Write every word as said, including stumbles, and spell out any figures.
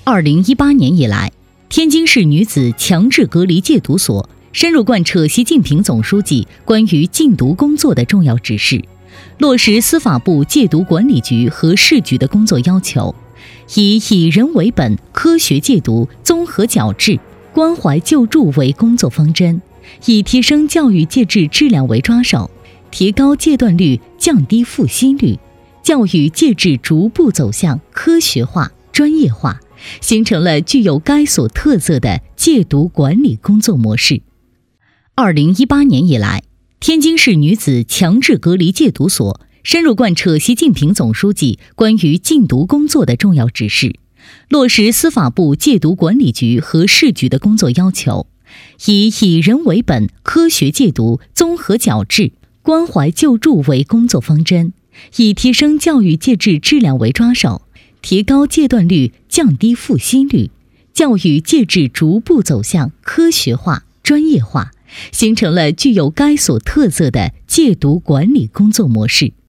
二零一八年以来，天津市女子强制隔离戒毒所深入贯彻习近平总书记关于禁毒工作的重要指示，落实司法部戒毒管理局和市局的工作要求，以以人为本、科学戒毒、综合矫治、关怀救助为工作方针，以提升教育戒治质量为抓手，提高戒断率、降低负吸率，教育戒治逐步走向科学化、专业化，形成了具有该所特色的戒毒管理工作模式。二零一八年以来，天津市女子强制隔离戒毒所深入贯彻习近平总书记关于禁毒工作的重要指示，落实司法部戒毒管理局和市局的工作要求，以以人为本、科学戒毒、综合矫治、关怀救助为工作方针，以提升教育戒治质量为抓手，提高戒断率、降低负吸率，教育戒治逐步走向科学化、专业化，形成了具有该所特色的戒毒管理工作模式。